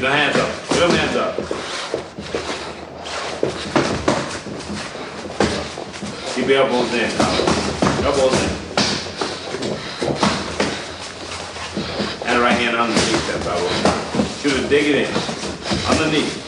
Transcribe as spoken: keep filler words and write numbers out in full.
Keep the hands up. Keep them hands up. Keep your elbows in, Tyler. Elbows in. And the right hand underneath that, Tyler. Shoot it, dig it in. Underneath.